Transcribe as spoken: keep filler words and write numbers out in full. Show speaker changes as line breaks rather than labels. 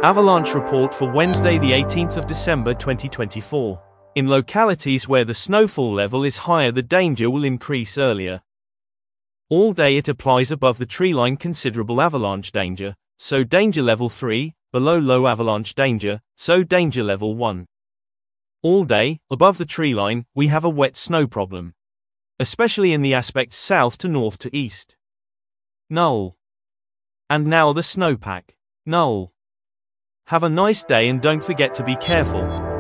Avalanche report for Wednesday the eighteenth of December twenty twenty-four. In localities where the snowfall level is higher, the danger will increase earlier. All day it applies above the treeline considerable avalanche danger, so danger level three, below low avalanche danger, so danger level one. All day, above the treeline, we have a wet snow problem. Especially in the aspects south to north to east. Null. And now the snowpack. Null. Have a nice day and don't forget to be careful.